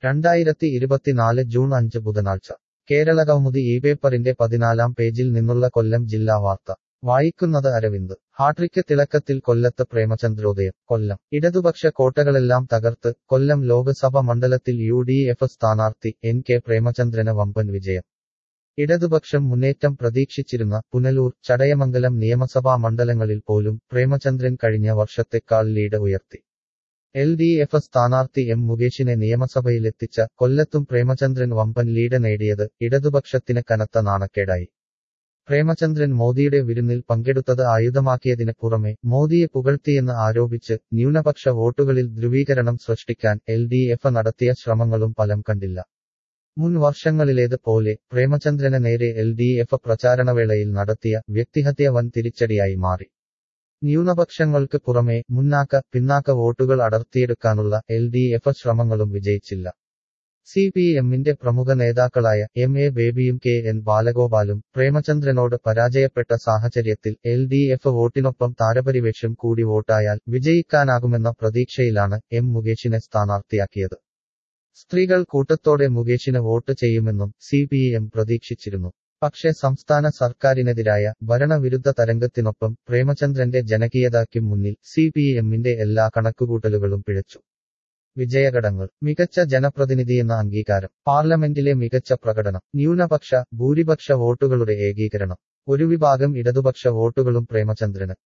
2024 June 5 ബുധനാഴ്ച കേരളകൗമുദി ഈ പേപ്പറിന്റെ 14-ാം പേജിൽ നിന്നുള്ള കൊല്ലം ജില്ലാ വാർത്ത വായിക്കുന്നത് അരവിന്ദ്. ഹാട്രിക്ക് തിളക്കത്തിൽ കൊല്ലത്ത് പ്രേമചന്ദ്രോദയം. കൊല്ലം ഇടതുപക്ഷ കോട്ടകളെല്ലാം തകർത്ത് കൊല്ലം ലോക്സഭ മണ്ഡലത്തിൽ UDF സ്ഥാനാർത്ഥി N.K. പ്രേമചന്ദ്രന് വമ്പൻ വിജയം. ഇടതുപക്ഷം മുന്നേറ്റം പ്രതീക്ഷിച്ചിരുന്ന പുനലൂർ, ചടയമംഗലം നിയമസഭാ മണ്ഡലങ്ങളിൽ പോലും പ്രേമചന്ദ്രൻ കഴിഞ്ഞ വർഷത്തെക്കാൾ ലീഡ് ഉയർത്തി. LDF സ്ഥാനാർത്ഥി M. മുകേഷിനെ നിയമസഭയിലെത്തിച്ച കൊല്ലത്തും പ്രേമചന്ദ്രൻ വമ്പൻ ലീഡ് നേടിയത് ഇടതുപക്ഷത്തിന് കനത്ത നാണക്കേടായി. പ്രേമചന്ദ്രൻ മോദിയുടെ വിരുന്നിൽ പങ്കെടുത്തത് ആയുധമാക്കിയതിന് പുറമെ മോദിയെ പുകഴ്ത്തിയെന്ന് ആരോപിച്ച് ന്യൂനപക്ഷ വോട്ടുകളിൽ ധ്രുവീകരണം സൃഷ്ടിക്കാൻ LDF നടത്തിയ ശ്രമങ്ങളും ഫലം കണ്ടില്ല. മുൻ വർഷങ്ങളിലേത് പോലെ പ്രേമചന്ദ്രന് നേരെ LDF പ്രചാരണവേളയിൽ നടത്തിയ വ്യക്തിഹത്യ വൻ തിരിച്ചടിയായി മാറി. ന്യൂനപക്ഷങ്ങൾക്ക് പുറമെ പിന്നാക്ക വോട്ടുകൾ അടർത്തിയെടുക്കാനുള്ള LDF ശ്രമങ്ങളും വിജയിച്ചില്ല. CPM-ന്റെ പ്രമുഖ നേതാക്കളായ M.A. ബേബിയും K.N. ബാലഗോപാലും പ്രേമചന്ദ്രനോട് പരാജയപ്പെട്ട സാഹചര്യത്തിൽ LDF വോട്ടിനൊപ്പം താരപരിവേഷം കൂടി വോട്ടായാൽ വിജയിക്കാനാകുമെന്ന പ്രതീക്ഷയിലാണ് M. മുകേഷിനെ സ്ഥാനാർത്ഥിയാക്കിയത്. സ്ത്രീകൾ കൂട്ടത്തോടെ മുകേഷിന് വോട്ട് ചെയ്യുമെന്നും CPM പ്രതീക്ഷിച്ചിരുന്നു. പക്ഷേ സംസ്ഥാന സർക്കാരിനെതിരായ ഭരണവിരുദ്ധ തരംഗത്തിനൊപ്പം പ്രേമചന്ദ്രന്റെ ജനകീയതയ്ക്കും മുന്നിൽ CPM-ന്റെ എല്ലാ കണക്കുകൂട്ടലുകളും പിഴച്ചു. വിജയഘടകങ്ങൾ: മികച്ച ജനപ്രതിനിധിയെന്ന അംഗീകാരം, പാർലമെന്റിലെ മികച്ച പ്രകടനം, ഭൂരിപക്ഷ വോട്ടുകളുടെ ഏകീകരണം, ഒരു വിഭാഗം ഇടതുപക്ഷ വോട്ടുകളും പ്രേമചന്ദ്രന്.